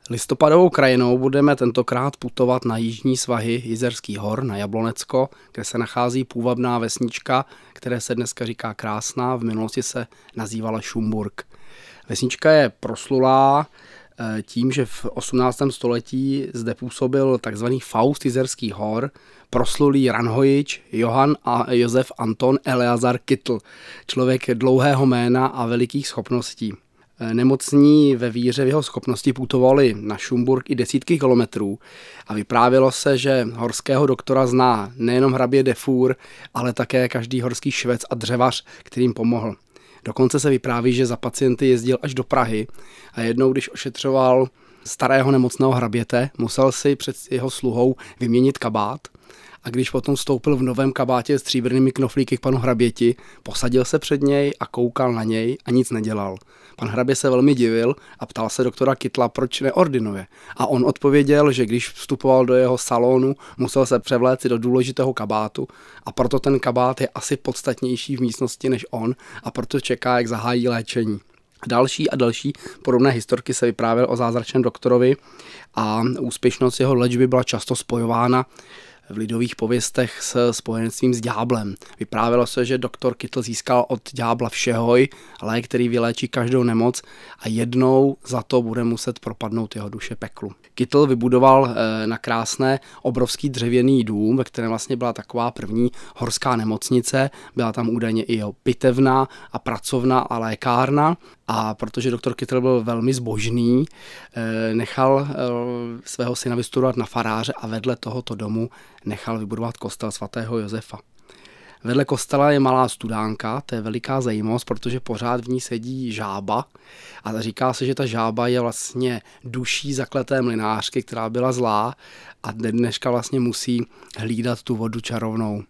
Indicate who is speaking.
Speaker 1: Listopadovou krajinou budeme tentokrát putovat na jižní svahy Jizerských hor, na Jablonecko, kde se nachází půvabná vesnička, které se dneska říká Krásná, v minulosti se nazývala Šumburk. Vesnička je proslulá tím, že v 18. století zde působil takzvaný Faust Jizerských hor, proslulý ranhojič Johann a Josef Anton Eleazar Kytl, člověk dlouhého jména a velikých schopností. Nemocní ve víře v jeho schopnosti putovali na Šumburk i desítky kilometrů a vyprávělo se, že horského doktora zná nejenom hrabě de Fur, ale také každý horský švec a dřevař, který jim pomohl. Dokonce se vypráví, že za pacienty jezdil až do Prahy a jednou, když ošetřoval starého nemocného hraběte, musel si před jeho sluhou vyměnit kabát. A když potom vstoupil v novém kabátě s stříbrnými knoflíky k panu hraběti, posadil se před něj a koukal na něj a nic nedělal. Pan hrabě se velmi divil a ptal se doktora Kytla, proč neordinuje. A on odpověděl, že když vstupoval do jeho salonu, musel se převléci do důležitého kabátu a proto ten kabát je asi podstatnější v místnosti než on a proto čeká, jak zahájí léčení. Další a další podobné historky se vyprávěl o zázračném doktorovi a úspěšnost jeho léčby byla často spojována v lidových pověstech s spojenectvím s ďáblem. Vyprávělo se, že doktor Kytl získal od ďábla všehoj, lék, který vyléčí každou nemoc a jednou za to bude muset propadnout jeho duše peklu. Kytl vybudoval na Krásné obrovský dřevěný dům, ve kterém vlastně byla taková první horská nemocnice, byla tam údajně i jeho pitevna a pracovna a lékárna. A protože doktor Kytl byl velmi zbožný, nechal svého syna vystudovat na faráře a vedle tohoto domu nechal vybudovat kostel svatého Josefa. Vedle kostela je malá studánka, to je veliká zajímavost, protože pořád v ní sedí žába a říká se, že ta žába je vlastně duší zakleté mlynářky, která byla zlá a dneška vlastně musí hlídat tu vodu čarovnou.